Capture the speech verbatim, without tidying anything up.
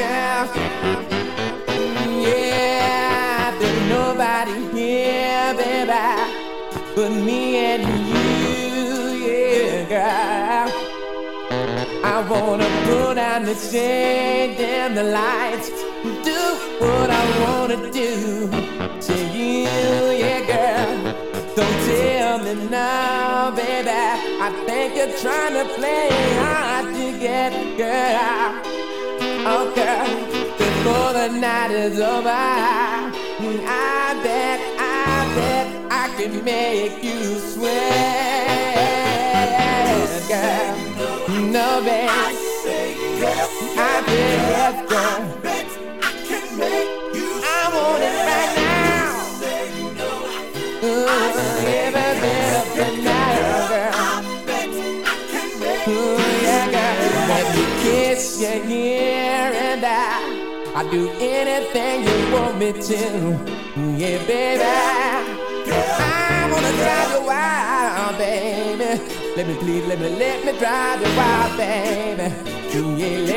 girl. Yeah, there's nobody here, baby, but me and you, yeah, girl. I wanna put down the shade, dim the lights, do what I wanna do to you, yeah, girl. Don't tell me now, baby, I think you're trying to play hard to get, girl. Oh, girl, before the night is over, I bet, I bet I can make you sweat, girl. No, babe, I bet, yes, girl. I want it right now. Ooh, every bit of the night, girl. Ooh, yeah, girl. Let me kiss your ear and I I'll do anything you want me to. Yeah, baby, I wanna drive you wild, baby. Let me please, let me, let me drive you wild, baby. Yeah,